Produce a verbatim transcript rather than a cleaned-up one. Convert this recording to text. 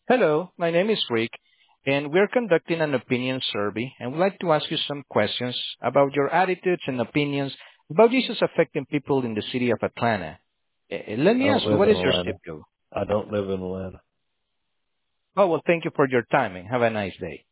Hello, my name is Rick, and we're conducting an opinion survey, and we'd like to ask you some questions about your attitudes and opinions about issues affecting people in the city of Atlanta. Eh, Let I me don't ask you, live what in is your Atlanta. zip code? I don't live in Atlanta. Oh, well, thank you for your time, and have a nice day.